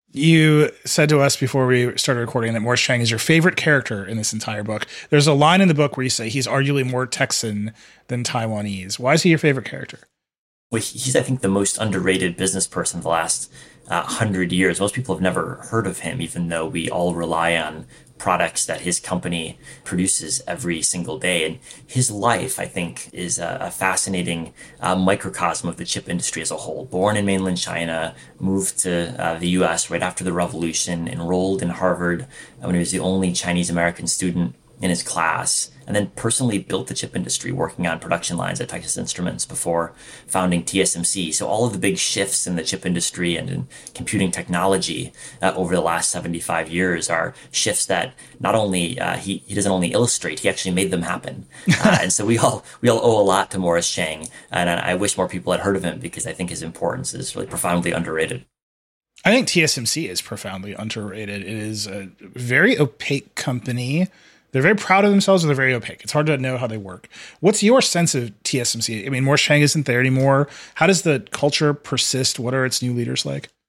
C: You said to us before we started recording that Morris Chang is your favorite character in this entire book. There's a line in the book where you say he's arguably more Texan than Taiwanese. Why is he your favorite character?
D: Well, he's, I think, the most underrated business person of the last uh, hundred years. Most people have never heard of him, even though we all rely on products that his company produces every single day. And his life, I think, is a, a fascinating uh, microcosm of the chip industry as a whole. Born in mainland China, moved to uh, the U S right after the revolution, enrolled in Harvard when he was the only Chinese American student in his class, and then personally built the chip industry working on production lines at Texas Instruments before founding T S M C. So all of the big shifts in the chip industry and in computing technology uh, over the last seventy-five years are shifts that not only uh, he, he doesn't only illustrate, he actually made them happen. Uh, and so we all we all owe a lot to Morris Chang. And I wish more people had heard of him, because I think his importance is really profoundly underrated.
C: I think T S M C is profoundly underrated. It is a very opaque company. They're very proud of themselves, and they're very opaque. It's hard to know how they work. What's your sense of T S M C? I mean, Morris Chang isn't there anymore. How does the culture persist? What are its new leaders like?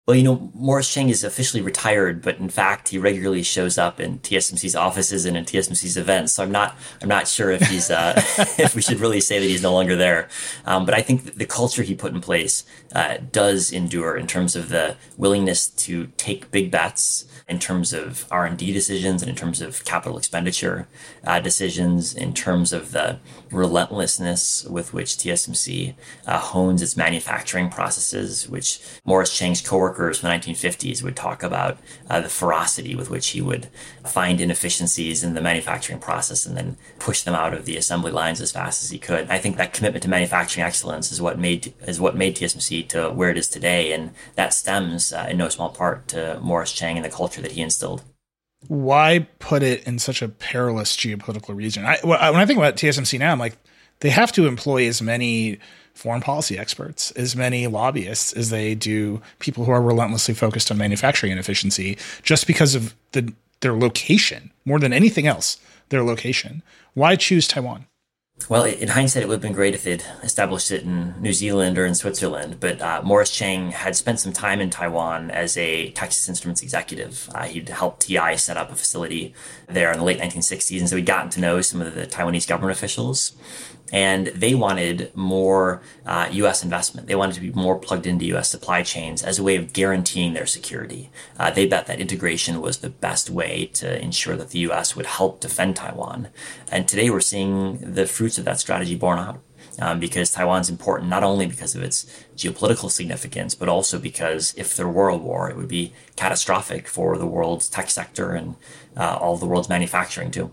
D: Well, you know, Morris Chang is officially retired, but in fact, he regularly shows up in T S M C's offices and in T S M C's events. So I'm not, I'm not sure if he's, uh, if we should really say that he's no longer there. Um, but I think the culture he put in place uh, does endure in terms of the willingness to take big bets, in terms of R and D decisions, and in terms of capital expenditure uh, decisions, in terms of the relentlessness with which T S M C uh, hones its manufacturing processes, which Morris Chang's coworkers from the nineteen fifties would talk about uh, the ferocity with which he would find inefficiencies in the manufacturing process and then push them out of the assembly lines as fast as he could. I think that commitment to manufacturing excellence is what made is what made T S M C to where it is today, and that stems uh, in no small part to Morris Chang and the culture that he instilled.
C: Why put it in such a perilous geopolitical region? I, when I think about T S M C now, I'm like, they have to employ as many foreign policy experts, as many lobbyists as they do people who are relentlessly focused on manufacturing inefficiency, just because of the their location, more than anything else, their location. Why choose Taiwan?
D: Well, in hindsight, it would have been great if they'd established it in New Zealand or in Switzerland. But uh, Morris Chang had spent some time in Taiwan as a Texas Instruments executive. Uh, he'd helped T I set up a facility there in the late nineteen sixties. And so he'd gotten to know some of the Taiwanese government officials. And they wanted more uh, U S investment. They wanted to be more plugged into U S supply chains as a way of guaranteeing their security. Uh, they bet that integration was the best way to ensure that the U S would help defend Taiwan. And today we're seeing the fruits of that strategy borne out. Um, because Taiwan's important not only because of its geopolitical significance, but also because if there were a war, it would be catastrophic for the world's tech sector and uh, all of the world's manufacturing too.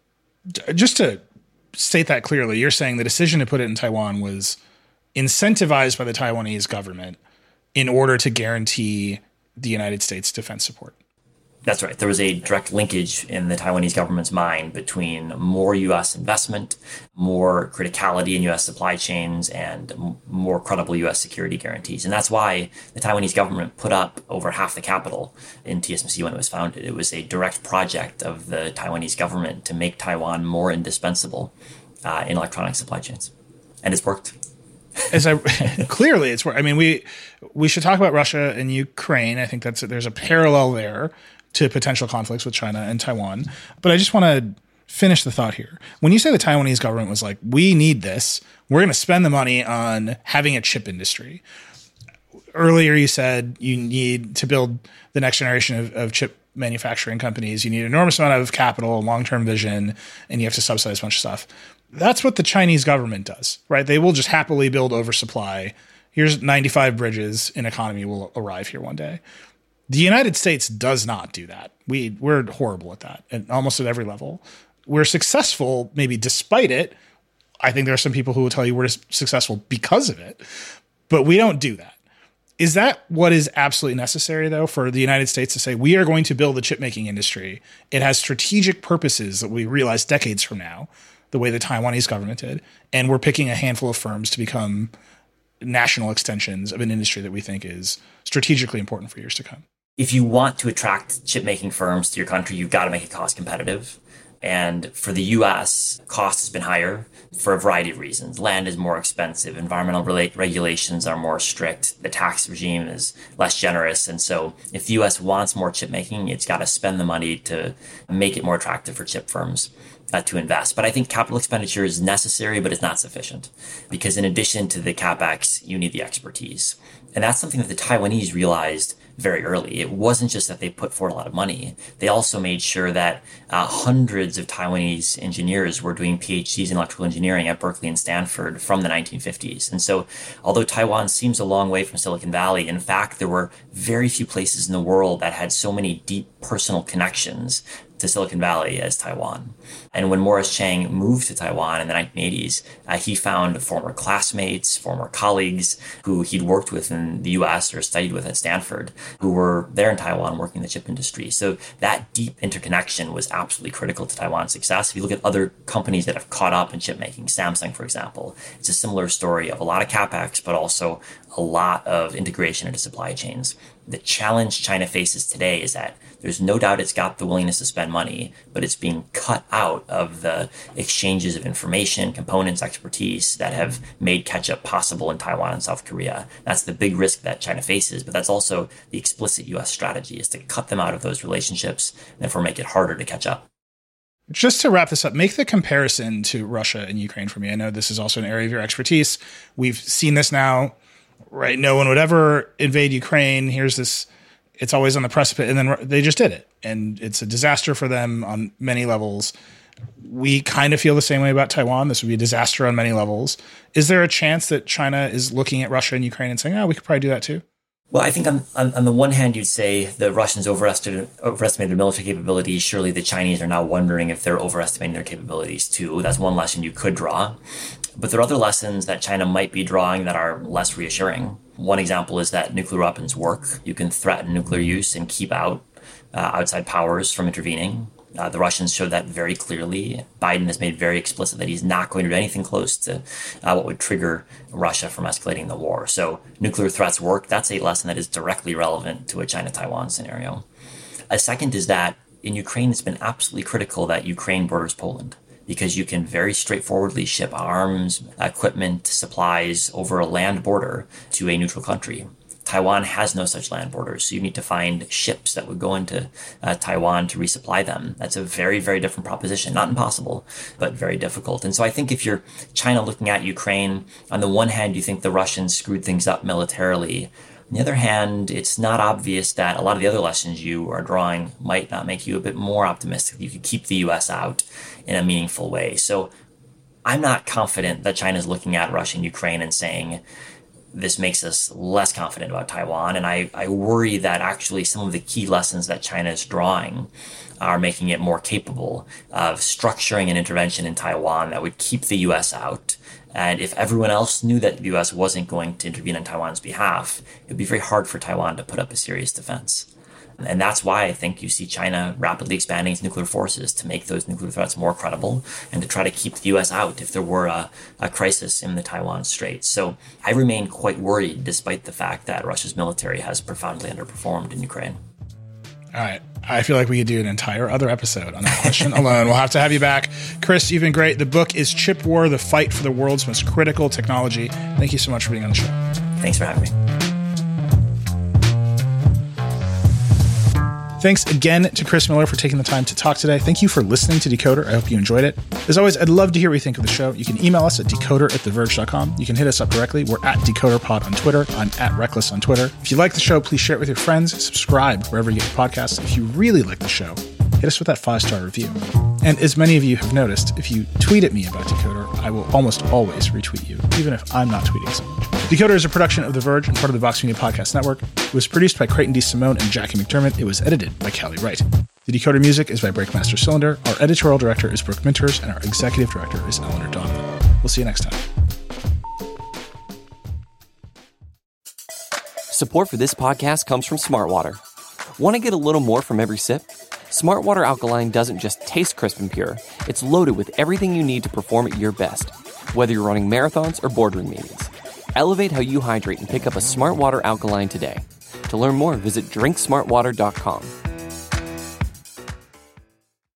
C: Just to state that clearly, you're saying the decision to put it in Taiwan was incentivized by the Taiwanese government in order to guarantee the United States defense support.
D: That's right. There was a direct linkage in the Taiwanese government's mind between more U S investment, more criticality in U S supply chains, and m- more credible U S security guarantees. And that's why the Taiwanese government put up over half the capital in T S M C when it was founded. It was a direct project of the Taiwanese government to make Taiwan more indispensable uh, in electronic supply chains. And it's worked.
C: As I clearly it's worked. I mean, we we should talk about Russia and Ukraine. I think that's there's a parallel there to potential conflicts with China and Taiwan. But I just want to finish the thought here. When you say the Taiwanese government was like, we need this, we're going to spend the money on having a chip industry. Earlier you said you need to build the next generation of, of chip manufacturing companies. You need an enormous amount of capital, long-term vision, and you have to subsidize a bunch of stuff. That's what the Chinese government does, right? They will just happily build oversupply. Here's ninety-five bridges, an economy will arrive here one day. The United States does not do that. We, we're horrible at that, and almost at every level. We're successful, maybe despite it. I think there are some people who will tell you we're successful because of it, but we don't do that. Is that what is absolutely necessary, though, for the United States to say, we are going to build a chip-making industry? It has strategic purposes that we realize decades from now, the way the Taiwanese government did, and we're picking a handful of firms to become national extensions of an industry that we think is strategically important for years to come.
D: If you want to attract chip-making firms to your country, you've got to make it cost competitive. And for the U S, cost has been higher for a variety of reasons. Land is more expensive. Environmental rela- regulations are more strict. The tax regime is less generous. And so if the U S wants more chip making, it's got to spend the money to make it more attractive for chip firms uh, to invest. But I think capital expenditure is necessary, but it's not sufficient. Because in addition to the CapEx, you need the expertise. And that's something that the Taiwanese realized very early. It wasn't just that they put forward a lot of money. They also made sure that uh, hundreds of Taiwanese engineers were doing PhDs in electrical engineering at Berkeley and Stanford from the nineteen fifties. And so although Taiwan seems a long way from Silicon Valley, in fact, there were very few places in the world that had so many deep personal connections to Silicon Valley as Taiwan. And when Morris Chang moved to Taiwan in the nineteen eighties, uh, he found former classmates, former colleagues who he'd worked with in the U S or studied with at Stanford, who were there in Taiwan working in the chip industry. So that deep interconnection was absolutely critical to Taiwan's success. If you look at other companies that have caught up in chip making, Samsung, for example, it's a similar story of a lot of CapEx, but also a lot of integration into supply chains. The challenge China faces today is that there's no doubt it's got the willingness to spend money, but it's being cut out of the exchanges of information, components, expertise that have made catch-up possible in Taiwan and South Korea. That's the big risk that China faces, but that's also the explicit U S strategy, is to cut them out of those relationships and therefore make it harder to catch up.
C: Just to wrap this up, make the comparison to Russia and Ukraine for me. I know this is also an area of your expertise. We've seen this now, right? No one would ever invade Ukraine. Here's this, it's always on the precipice, and then they just did it. And it's a disaster for them on many levels. We kind of feel the same way about Taiwan. This would be a disaster on many levels. Is there a chance that China is looking at Russia and Ukraine and saying, oh, we could probably do that too?
D: Well, I think on, on, on the one hand, you'd say the Russians overestimated, overestimated their military capabilities. Surely the Chinese are now wondering if they're overestimating their capabilities too. That's one lesson you could draw. But there are other lessons that China might be drawing that are less reassuring. One example is that nuclear weapons work. You can threaten nuclear use and keep out uh, outside powers from intervening. Uh, the Russians showed that very clearly. Biden has made very explicit that he's not going to do anything close to uh, what would trigger Russia from escalating the war. So nuclear threats work. That's a lesson that is directly relevant to a China-Taiwan scenario. A second is that in Ukraine, it's been absolutely critical that Ukraine borders Poland, because you can very straightforwardly ship arms, equipment, supplies over a land border to a neutral country. Taiwan has no such land borders, so you need to find ships that would go into uh, Taiwan to resupply them. That's a very, very different proposition. Not impossible, but very difficult. And so I think if you're China looking at Ukraine, on the one hand, you think the Russians screwed things up militarily. On the other hand, it's not obvious that a lot of the other lessons you are drawing might not make you a bit more optimistic. You could keep the U S out in a meaningful way. So I'm not confident that China is looking at Russia and Ukraine and saying, this makes us less confident about Taiwan. And I, I worry that actually some of the key lessons that China is drawing are making it more capable of structuring an intervention in Taiwan that would keep the U S out. And if everyone else knew that the U S wasn't going to intervene on Taiwan's behalf, it would be very hard for Taiwan to put up a serious defense. And that's why I think you see China rapidly expanding its nuclear forces to make those nuclear threats more credible and to try to keep the U S out if there were a, a crisis in the Taiwan Straits. So I remain quite worried, despite the fact that Russia's military has profoundly underperformed in Ukraine.
C: All right. I feel like we could do an entire other episode on that question alone. We'll have to have you back. Chris, you've been great. The book is Chip War, The Fight for the World's Most Critical Technology. Thank you so much for being on the show.
D: Thanks for having me.
C: Thanks again to Chris Miller for taking the time to talk today. Thank you for listening to Decoder. I hope you enjoyed it. As always, I'd love to hear what you think of the show. You can email us at decoder at the verge dot com. You can hit us up directly. We're at DecoderPod on Twitter. I'm at Reckless on Twitter. If you like the show, please share it with your friends. Subscribe wherever you get podcasts. If you really like the show, hit us with that five-star review. And as many of you have noticed, if you tweet at me about Decoder, I will almost always retweet you, even if I'm not tweeting so much. Decoder is a production of The Verge and part of the Vox Media Podcast Network. It was produced by Creighton D. Simone and Jackie McDermott. It was edited by Callie Wright. The Decoder music is by Breakmaster Cylinder. Our editorial director is Brooke Minters, and our executive director is Eleanor Donovan. We'll see you next time.
H: Support for this podcast comes from Smartwater. Want to get a little more from every sip? Smartwater Alkaline doesn't just taste crisp and pure. It's loaded with everything you need to perform at your best, whether you're running marathons or boardroom meetings. Elevate how you hydrate and pick up a Smartwater Alkaline today. To learn more, visit drink smart water dot com.